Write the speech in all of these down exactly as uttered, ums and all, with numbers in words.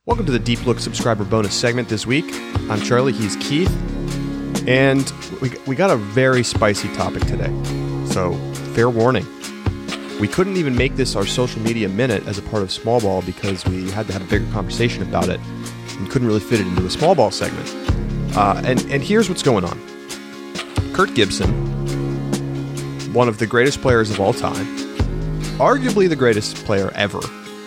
Welcome to the Deep Look subscriber bonus segment this week. I'm Charlie, he's Keith, and we, we got a very spicy topic today. So, fair warning. We couldn't even make this our social media minute as a part of Small Ball because we had to have a bigger conversation about it and couldn't really fit it into a Small Ball segment. Uh, and, and here's what's going on. Kirk Gibson, one of the greatest players of all time, arguably the greatest player ever,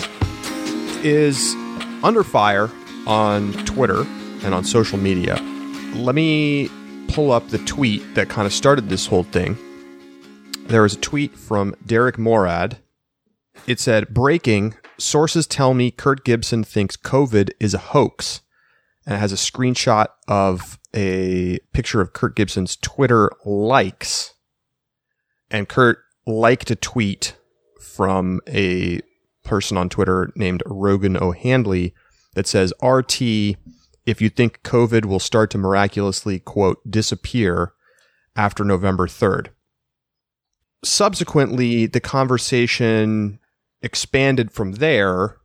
is under fire on Twitter and on social media. Let me pull up the tweet that kind of started this whole thing. There was a tweet from Derek Morad. It said, "Breaking, sources tell me Kirk Gibson thinks COVID is a hoax." And it has a screenshot of a picture of Kirk Gibson's Twitter likes. And Kurt liked a tweet from a person on Twitter named Rogan O'Handley that says, "R T, if you think COVID will start to miraculously, quote, disappear after November third. Subsequently, the conversation expanded from there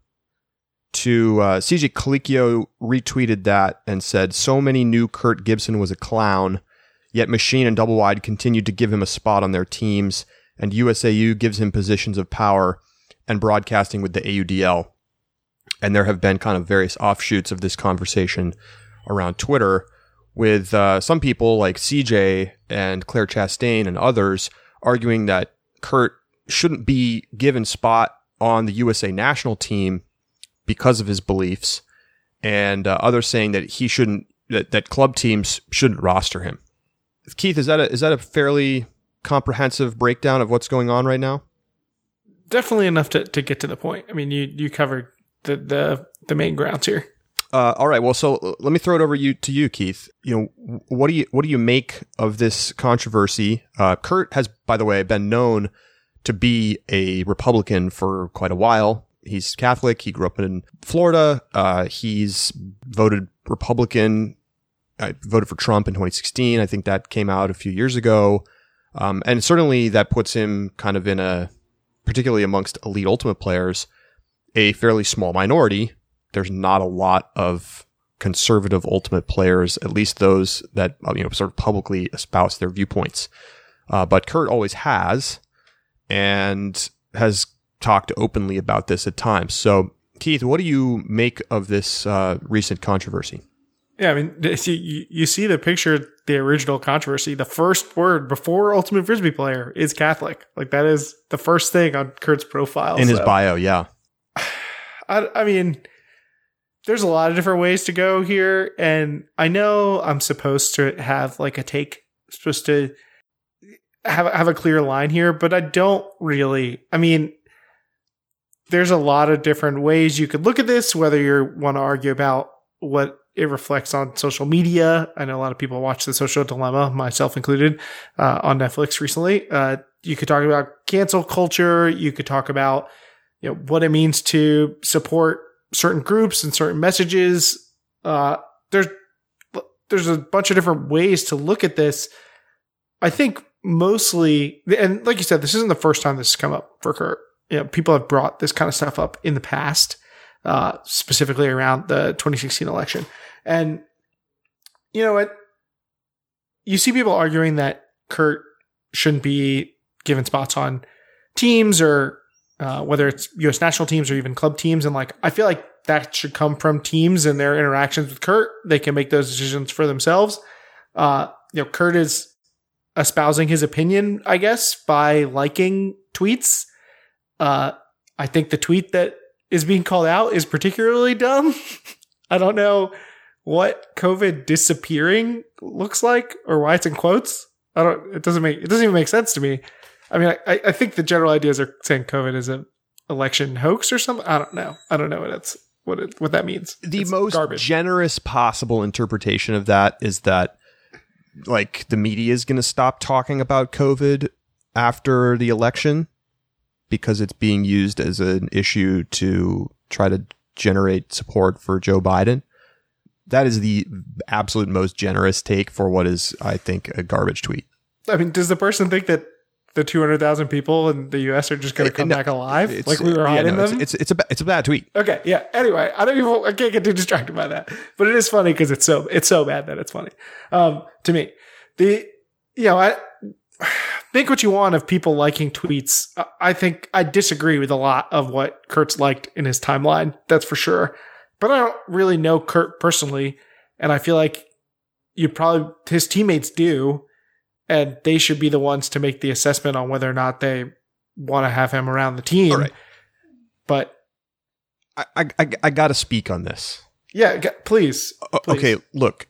to uh, C J Colicchio retweeted that and said, "So many knew Kirk Gibson was a clown, yet Machine and Double Wide continued to give him a spot on their teams, and U S A U gives him positions of power and broadcasting with the A U D L." And there have been kind of various offshoots of this conversation around Twitter with uh, some people like C J and Claire Chastain and others arguing that Kurt shouldn't be given spot on the U S A national team because of his beliefs, and uh, others saying that he shouldn't, that, that club teams shouldn't roster him. Keith, is that a, is that a fairly comprehensive breakdown of what's going on right now? Definitely enough to, to get to the point. I mean, you, you covered the, the, the main grounds here. Uh, all right. Well, so let me throw it over you to you, Keith. You know, what do you what do you make of this controversy? Uh, Kurt has, by the way, been known to be a Republican for quite a while. He's Catholic. He grew up in Florida. Uh, he's voted Republican. Uh, voted for Trump in twenty sixteen. I think that came out a few years ago, um, and certainly that puts him kind of in a, particularly amongst elite Ultimate players, a fairly small minority. There's not a lot of conservative Ultimate players, at least those that, you know, sort of publicly espouse their viewpoints. Uh, but Kurt always has, and has talked openly about this at times. So, Keith, what do you make of this uh, recent controversy? Yeah, I mean, you, you see the picture, the original controversy. The first word before Ultimate Frisbee player is Catholic. Like, that is the first thing on Kurt's profile. In so. his bio, yeah. I, I mean, there's a lot of different ways to go here. And I know I'm supposed to have like a take, supposed to have, have a clear line here, but I don't really. I mean, there's a lot of different ways you could look at this, whether you want to argue about what it reflects on social media. I know a lot of people watch The Social Dilemma, myself included, uh, on Netflix recently. Uh, you could talk about cancel culture. You could talk about, you know, what it means to support certain groups and certain messages. Uh, there's, there's a bunch of different ways to look at this. I think mostly, and like you said, this isn't the first time this has come up for Kurt. You know, people have brought this kind of stuff up in the past, uh, specifically around the twenty sixteen election. And you know what? You see people arguing that Kurt shouldn't be given spots on teams, or uh, whether it's U S national teams or even club teams. And like, I feel like that should come from teams and their interactions with Kurt. They can make those decisions for themselves. Uh, you know, Kurt is espousing his opinion, I guess, by liking tweets. Uh, I think the tweet that is being called out is particularly dumb. I don't know what COVID disappearing looks like or why it's in quotes. I don't, it doesn't make, it doesn't even make sense to me. I mean, I, I think the general ideas are saying COVID is an election hoax or something. I don't know. I don't know what it's, what it, what that means. The it's most garbage. generous possible interpretation of that is that, like, the media is going to stop talking about COVID after the election because it's being used as an issue to try to generate support for Joe Biden. That is the absolute most generous take for what is, I think, a garbage tweet. I mean, does the person think that the two hundred thousand people in the U S are just going to come no, back alive? Like we were yeah, hiding no, them? It's, it's, it's, a, it's a bad tweet. Okay, yeah. Anyway, I don't even, I can't get too distracted by that. But it is funny because it's so, it's so bad that it's funny. Um, to me. The, you know, I think what you want of people liking tweets. I think I disagree with a lot of what Kurt's liked in his timeline. That's for sure. But I don't really know Kurt personally. And I feel like you probably, his teammates do. And they should be the ones to make the assessment on whether or not they want to have him around the team. Right. But I, I, I got to speak on this. Yeah, g- please, please. Okay, look.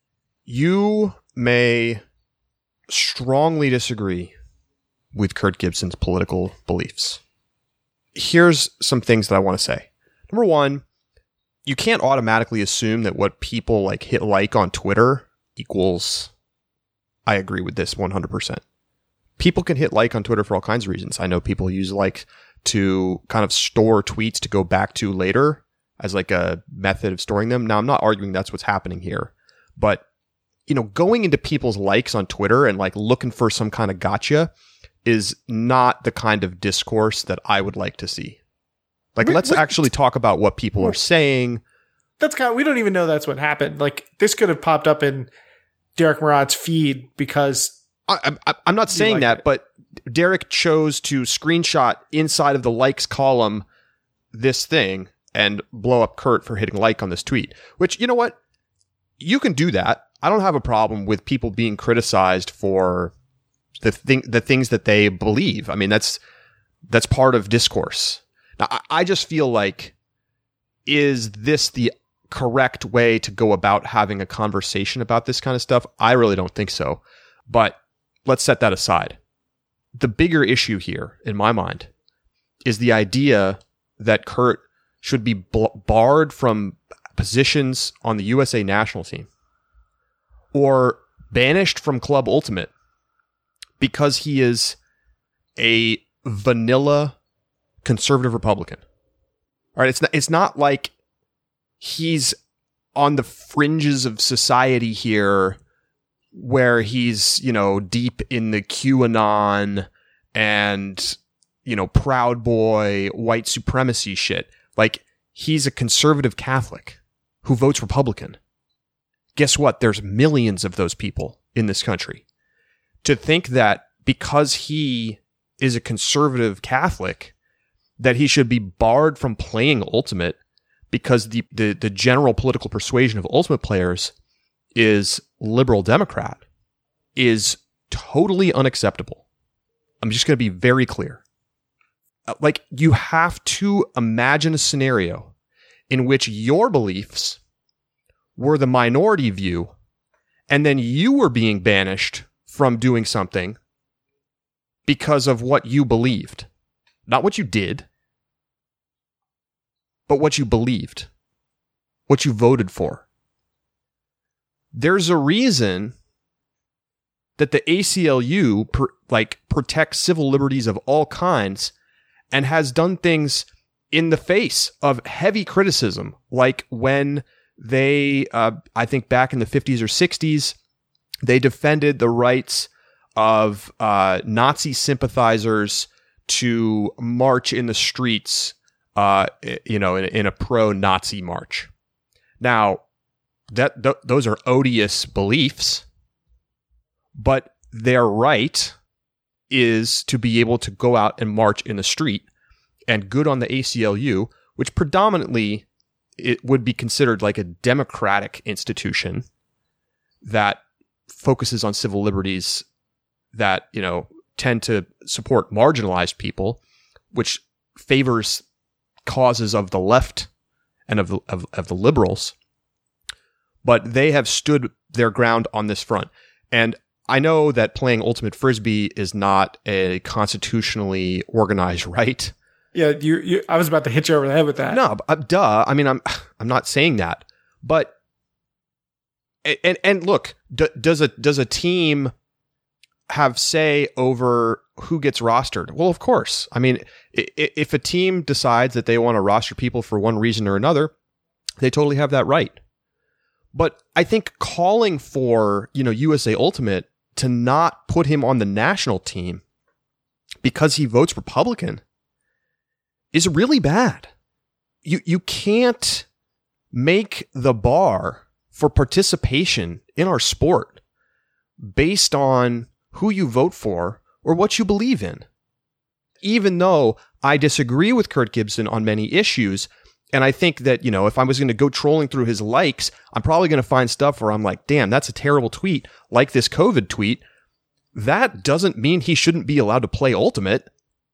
You may strongly disagree with Kurt Gibson's political beliefs. Here's some things that I want to say. Number one, you can't automatically assume that what people like hit like on Twitter equals I agree with this one hundred percent. People can hit like on Twitter for all kinds of reasons. I know people use like to kind of store tweets to go back to later as like a method of storing them. Now, I'm not arguing that's what's happening here, but you know, going into people's likes on Twitter and like looking for some kind of gotcha is not the kind of discourse that I would like to see. Like, Wait, let's wait. actually talk about what people are saying. That's kind of, we don't even know that's what happened. Like, this could have popped up in Derek Murad's feed because I, I, I'm not saying that, it. but Derek chose to screenshot inside of the likes column this thing and blow up Kurt for hitting like on this tweet, which, you know what? You can do that. I don't have a problem with people being criticized for the thing, the things that they believe. I mean, that's, that's part of discourse. Now, I, I just feel like, is this the correct way to go about having a conversation about this kind of stuff? I really don't think so. But let's set that aside. The bigger issue here, in my mind, is the idea that Kurt should be b- barred from positions on the U S A national team or banished from Club Ultimate because he is a vanilla conservative Republican. All right, it's not, it's not like he's on the fringes of society here where he's, you know, deep in the QAnon and, you know, Proud Boy, white supremacy shit. Like, he's a conservative Catholic who votes Republican. Guess what? There's millions of those people in this country. To think that because he is a conservative Catholic, that he should be barred from playing Ultimate because the, the, the general political persuasion of Ultimate players is liberal Democrat is totally unacceptable. I'm just going to be very clear. Like, you have to imagine a scenario in which your beliefs were the minority view and then you were being banished from doing something because of what you believed. Not what you did, but what you believed, what you voted for. There's a reason that the A C L U per, like protects civil liberties of all kinds and has done things in the face of heavy criticism, like when they, uh, I think back in the fifties or sixties, they defended the rights of uh, Nazi sympathizers to march in the streets, uh, you know, in, in a pro-Nazi march. Now, that th- those are odious beliefs, but their right is to be able to go out and march in the street, and good on the A C L U, which predominantly it would be considered like a democratic institution that focuses on civil liberties that, you know, tend to support marginalized people, which favors causes of the left and of the, of, of the liberals. But they have stood their ground on this front. And I know that playing Ultimate Frisbee is not a constitutionally organized right. Yeah, you, you. I was about to hit you over the head with that. No, uh, duh. I mean, I'm I'm not saying that. But and and look, d- does a does a team have say over who gets rostered? Well, of course. I mean, if a team decides that they want to roster people for one reason or another, they totally have that right. But I think calling for, you know, U S A Ultimate to not put him on the national team because he votes Republican is really bad. You you can't make the bar for participation in our sport based on who you vote for or what you believe in. Even though I disagree with Kirk Gibson on many issues, and I think that, you know, if I was going to go trolling through his likes, I'm probably going to find stuff where I'm like, damn, that's a terrible tweet, like this COVID tweet. That doesn't mean he shouldn't be allowed to play Ultimate.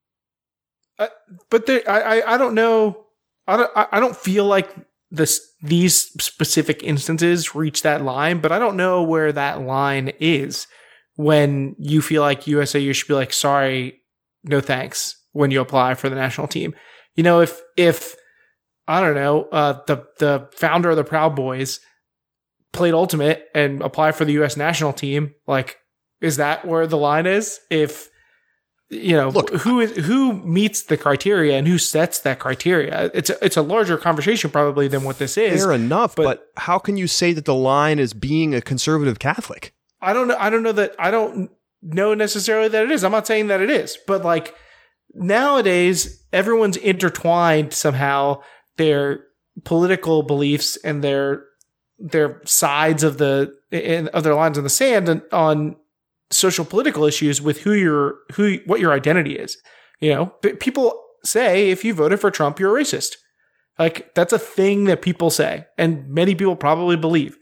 Uh, but there, I, I, I don't know. I don't, I don't feel like this, these specific instances reach that line, but I don't know where that line is when you feel like U S A U should be like, sorry, no thanks, when you apply for the national team. You know, if, if, I don't know, uh, the, the founder of the Proud Boys played Ultimate and applied for the U S national team, like, is that where the line is? If, you know, Look, who is, who meets the criteria and who sets that criteria? It's a, it's a larger conversation probably than what this is. Fair enough, but, but how can you say that the line is being a conservative Catholic? I don't know. I don't know that. I don't know necessarily that it is. I'm not saying that it is, but like nowadays, everyone's intertwined somehow their political beliefs and their their sides of the in, of their lines in the sand and on social political issues with who your who what your identity is. You know, people say if you voted for Trump, you're a racist. Like that's a thing that people say, and many people probably believe.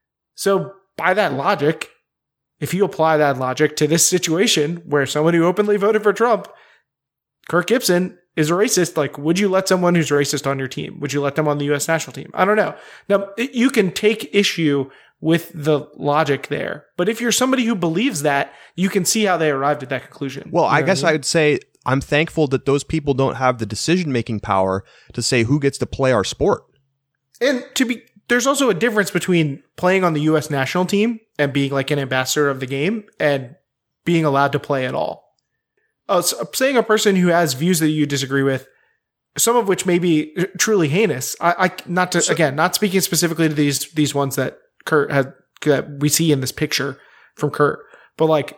So by that logic, if you apply that logic to this situation where someone who openly voted for Trump, Kirk Gibson, is a racist, like, would you let someone who's racist on your team? Would you let them on the U S national team? I don't know. Now, you can take issue with the logic there, but if you're somebody who believes that, you can see how they arrived at that conclusion. Well, you know I guess I, mean? I would say I'm thankful that those people don't have the decision-making power to say who gets to play our sport. And to be, there's also a difference between playing on the U S national team and being like an ambassador of the game and being allowed to play at all. Uh, so saying a person who has views that you disagree with, some of which may be truly heinous. I, I not to so, again, not speaking specifically to these these ones that Kurt had that we see in this picture from Kurt, but like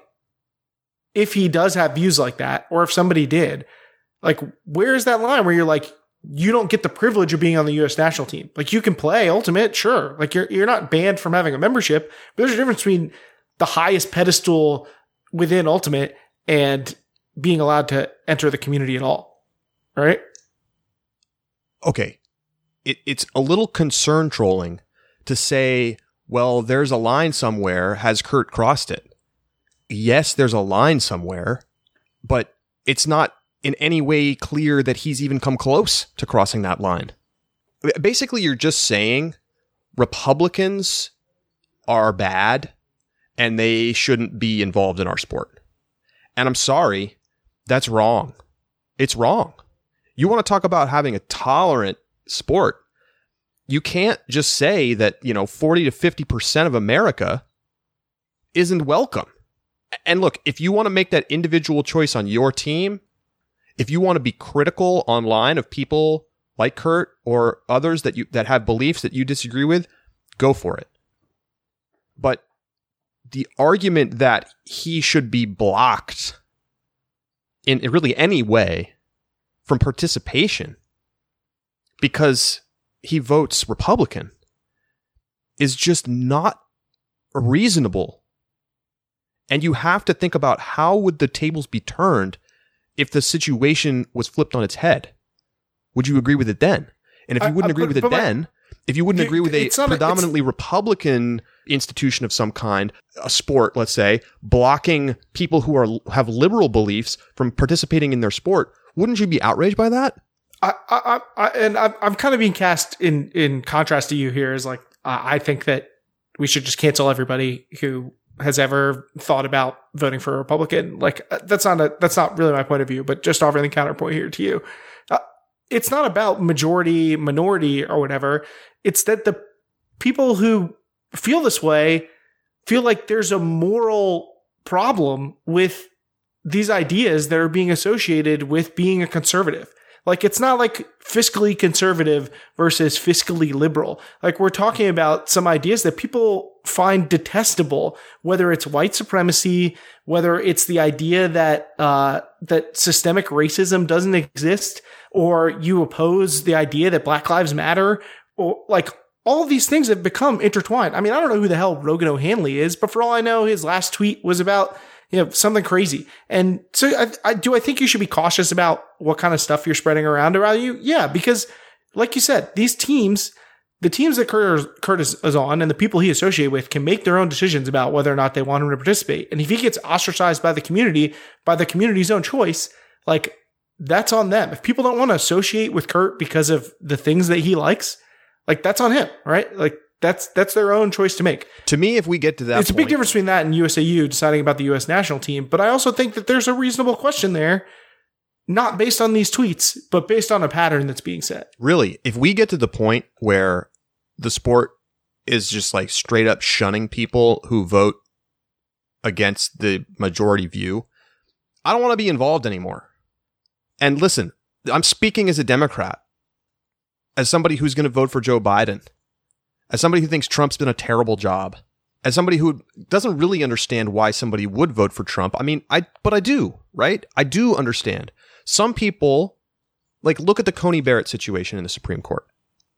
if he does have views like that, or if somebody did, like where is that line where you're like, you don't get the privilege of being on the U S national team? Like you can play Ultimate, sure, like you're you're not banned from having a membership, but there's a difference between the highest pedestal within Ultimate and being allowed to enter the community at all, right? Okay. It, it's a little concern trolling to say, well, there's a line somewhere. Has Kurt crossed it? Yes, there's a line somewhere, but it's not in any way clear that he's even come close to crossing that line. Basically, you're just saying Republicans are bad and they shouldn't be involved in our sport. And I'm sorry, that's wrong. It's wrong. You want to talk about having a tolerant sport. You can't just say that, you know, forty to fifty percent of America isn't welcome. And look, if you want to make that individual choice on your team, if you want to be critical online of people like Kurt or others that you that have beliefs that you disagree with, go for it. But the argument that he should be blocked in really any way from participation because he votes Republican is just not reasonable. And you have to think about how would the tables be turned if the situation was flipped on its head. Would you agree with it then? And if you wouldn't I, I, agree with it then, my, if you wouldn't you, agree with a predominantly a, Republican institution of some kind, a sport, let's say, blocking people who are have liberal beliefs from participating in their sport, wouldn't you be outraged by that? I, I, I and I'm, I'm kind of being cast in, in contrast to you here is like, uh, I think that we should just cancel everybody who has ever thought about voting for a Republican. Like that's not a, that's not really my point of view, but just offering the counterpoint here to you. Uh, it's not about majority, minority or whatever. It's that the people who feel this way feel like there's a moral problem with these ideas that are being associated with being a conservative. Like, it's not like fiscally conservative versus fiscally liberal. Like, we're talking about some ideas that people find detestable, whether it's white supremacy, whether it's the idea that uh, that systemic racism doesn't exist, or you oppose the idea that Black Lives Matter, or like all of these things have become intertwined. I mean, I don't know who the hell Rogan O'Hanley is, but for all I know, his last tweet was about, you know, something crazy. And so I, I do I think you should be cautious about what kind of stuff you're spreading around around you? Yeah, because like you said, these teams, the teams that Curtis is on and the people he associates with can make their own decisions about whether or not they want him to participate. And if he gets ostracized by the community, by the community's own choice, like that's on them. If people don't want to associate with Kurt because of the things that he likes, like that's on him, right? Like that's that's their own choice to make. To me, if we get to that It's point, a big difference between that and U S A U deciding about the U S national team. But I also think that there's a reasonable question there, not based on these tweets, but based on a pattern that's being set. Really, if we get to the point where the sport is just like straight up shunning people who vote against the majority view, I don't want to be involved anymore. And listen, I'm speaking as a Democrat, as somebody who's going to vote for Joe Biden, as somebody who thinks Trump's been a terrible job, as somebody who doesn't really understand why somebody would vote for Trump. I mean, I but I do, right? I do understand. Some people, like, look at the Coney Barrett situation in the Supreme Court.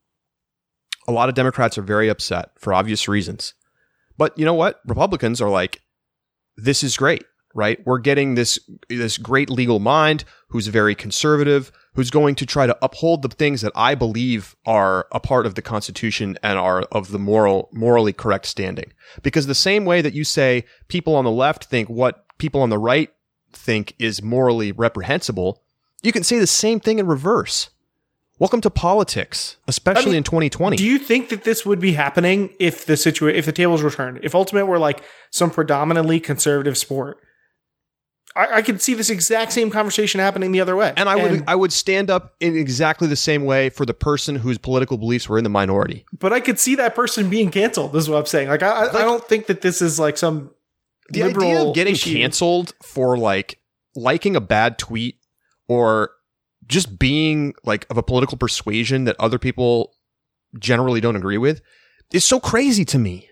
A lot of Democrats are very upset for obvious reasons. But you know what? Republicans are like, this is great, right? We're getting this, this great legal mind who's very conservative, who's going to try to uphold the things that I believe are a part of the Constitution and are of the moral, morally correct standing. Because the same way that you say people on the left think what people on the right think is morally reprehensible, you can say the same thing in reverse. Welcome to politics, especially I mean, in twenty twenty. Do you think that this would be happening if the situa- if the tables were turned? If Ultimate were like some predominantly conservative sport? I, I could see this exact same conversation happening the other way. And I and, would I would stand up in exactly the same way for the person whose political beliefs were in the minority. But I could see that person being canceled, is what I'm saying. Like, I, like, I don't think that this is like some the idea of getting issue. canceled for like liking a bad tweet or just being like of a political persuasion that other people generally don't agree with is so crazy to me.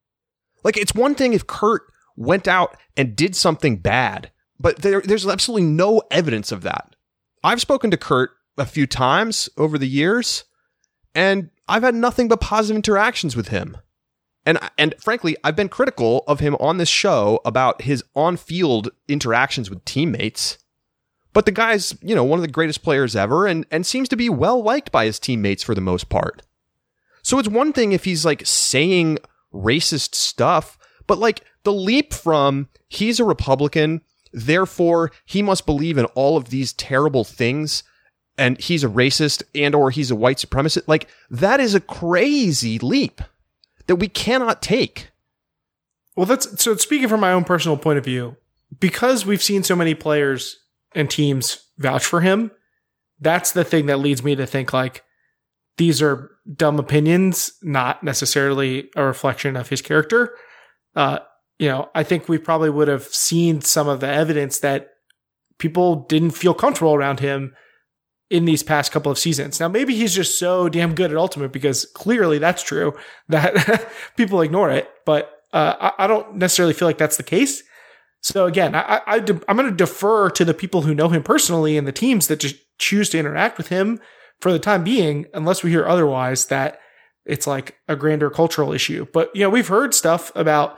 Like, it's one thing if Kurt went out and did something bad, but there, there's absolutely no evidence of that. I've spoken to Kurt a few times over the years, and I've had nothing but positive interactions with him. And, and frankly, I've been critical of him on this show about his on-field interactions with teammates. But the guy's, you know, one of the greatest players ever and, and seems to be well liked by his teammates for the most part. So it's one thing if he's like saying racist stuff, but like the leap from he's a Republican, therefore he must believe in all of these terrible things and he's a racist and or he's a white supremacist, like that is a crazy leap that we cannot take. Well, that's so speaking from my own personal point of view, because we've seen so many players and teams vouch for him, that's the thing that leads me to think like these are dumb opinions, not necessarily a reflection of his character. Uh, you know, I think we probably would have seen some of the evidence that people didn't feel comfortable around him in these past couple of seasons. Now, maybe he's just so damn good at Ultimate because clearly that's true that people ignore it, but uh, I, I don't necessarily feel like that's the case. So again, I, I, I'm going to defer to the people who know him personally and the teams that just choose to interact with him for the time being, unless we hear otherwise that it's like a grander cultural issue. But, you know, we've heard stuff about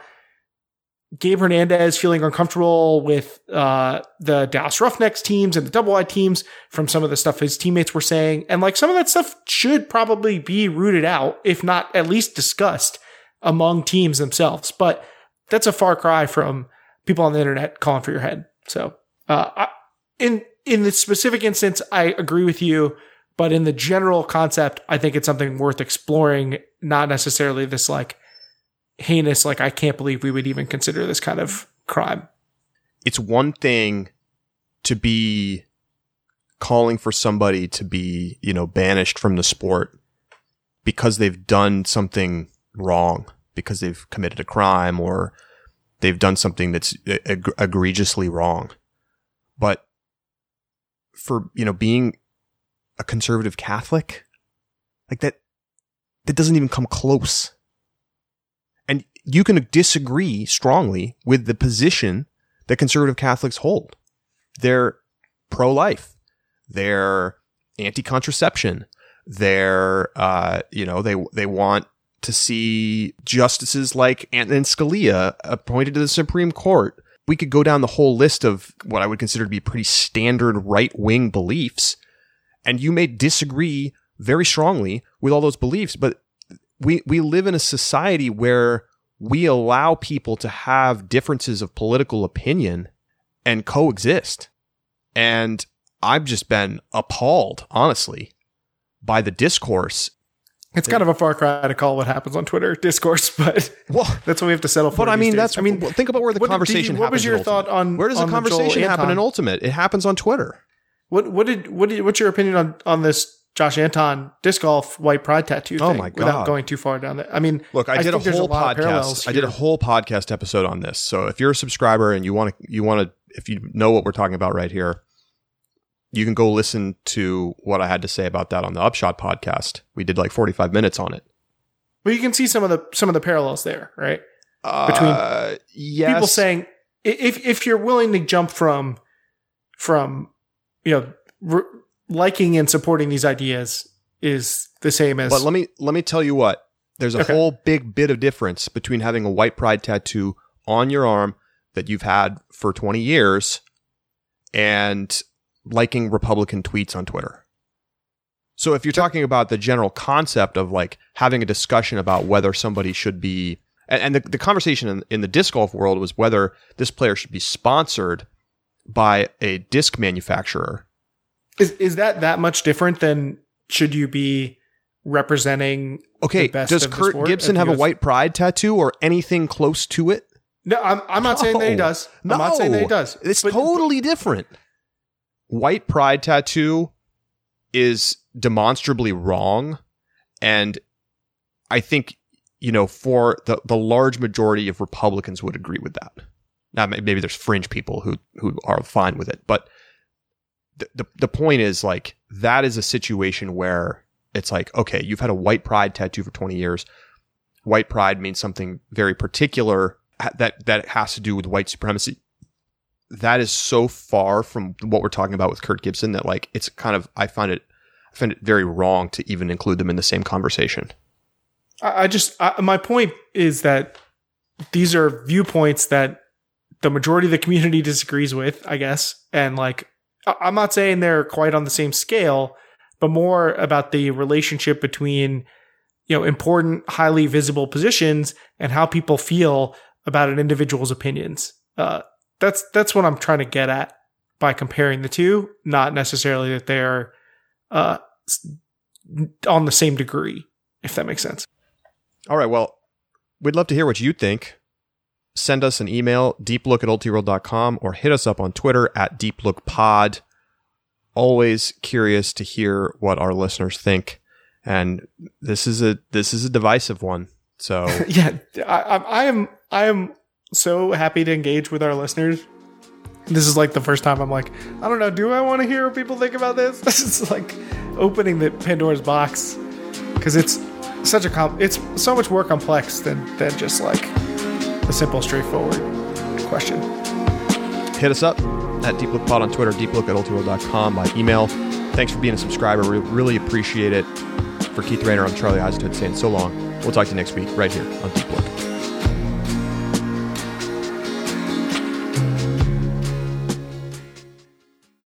Gabe Hernandez feeling uncomfortable with uh, the Dallas Roughnecks teams and the Double Wide teams from some of the stuff his teammates were saying. And like some of that stuff should probably be rooted out, if not at least discussed among teams themselves. But that's a far cry from people on the internet calling for your head. So, uh, I, in, in the specific instance, I agree with you, but in the general concept, I think it's something worth exploring, not necessarily this like heinous, like, I can't believe we would even consider this kind of crime. It's one thing to be calling for somebody to be, you know, banished from the sport because they've done something wrong, because they've committed a crime or they've done something that's eg- egregiously wrong. But for, you know, being a conservative Catholic, like that, that doesn't even come close. And you can disagree strongly with the position that conservative Catholics hold. They're pro-life. They're anti-contraception. They're, uh, you know, they they want to see justices like Antonin Scalia appointed to the Supreme Court. We could go down the whole list of what I would consider to be pretty standard right-wing beliefs, and you may disagree very strongly with all those beliefs, but we we live in a society where we allow people to have differences of political opinion and coexist. And I've just been appalled, honestly, by the discourse. It's kind of a far cry to call what happens on Twitter discourse, but well, that's what we have to settle for. But I mean, days. that's, I mean, well, think about where the what conversation you, what happens. was your thought on where does on the conversation the happen in Ultimate? It happens on Twitter. What what did what did what's your opinion on on this Josh Anton disc golf white pride tattoo thing? Oh my God. Without going too far down there. I mean, look, I, I did a whole a podcast. I did a whole podcast episode on this. So if you're a subscriber and you want to, you want to, if you know what we're talking about right here, you can go listen to what I had to say about that on the Upshot podcast. We did like forty-five minutes on it. But you can see some of the some of the parallels there, right? Between uh, yes. people saying if if you're willing to jump from from you know re- liking and supporting these ideas is the same as. But let me let me tell you what. There's a okay. whole big bit of difference between having a white pride tattoo on your arm that you've had for twenty years and liking Republican tweets on Twitter. So if you're talking about the general concept of like having a discussion about whether somebody should be, and, and the, the conversation in, in the disc golf world was whether this player should be sponsored by a disc manufacturer. Is is that that much different than should you be representing? Okay, the best does of the Kurt sport? Gibson have a goes, white pride tattoo or anything close to it? No, I'm I'm not no, saying that he does. I'm no, not saying that he does. It's but, totally different. White pride tattoo is demonstrably wrong, and I think, you know, for the, the large majority of Republicans would agree with that. Now, maybe there's fringe people who who are fine with it, but the, the the point is, like, that is a situation where it's like, okay, you've had a white pride tattoo for twenty years. White pride means something very particular that that has to do with white supremacy. That is so far from what we're talking about with Kurt Gibson that, like, it's kind of, I find it I find it very wrong to even include them in the same conversation. I just, I, my point is that these are viewpoints that the majority of the community disagrees with, I guess. And like, I'm not saying they're quite on the same scale, but more about the relationship between, you know, important, highly visible positions and how people feel about an individual's opinions. Uh, that's, that's what I'm trying to get at by comparing the two, not necessarily that they're, uh, on the same degree, if that makes sense. All right. Well, we'd love to hear what you think. Send us an email, deeplook at ultiworld dot com, or hit us up on Twitter at deeplookpod. Always curious to hear what our listeners think. And this is a, this is a divisive one. So yeah, I, I am, I am so happy to engage with our listeners. This is like the first time I'm like, I don't know, do I want to hear what people think about this? This is like opening the Pandora's box, because it's such a com- it's so much more complex than than just like a simple, straightforward question. Hit us up at deeplookpod on Twitter, deeplook at ultiworld dot com, by email. Thanks for being a subscriber. We really appreciate it. For Keith Rayner, I'm Charlie Eisenhood saying so long. We'll talk to you next week right here on Deep Look.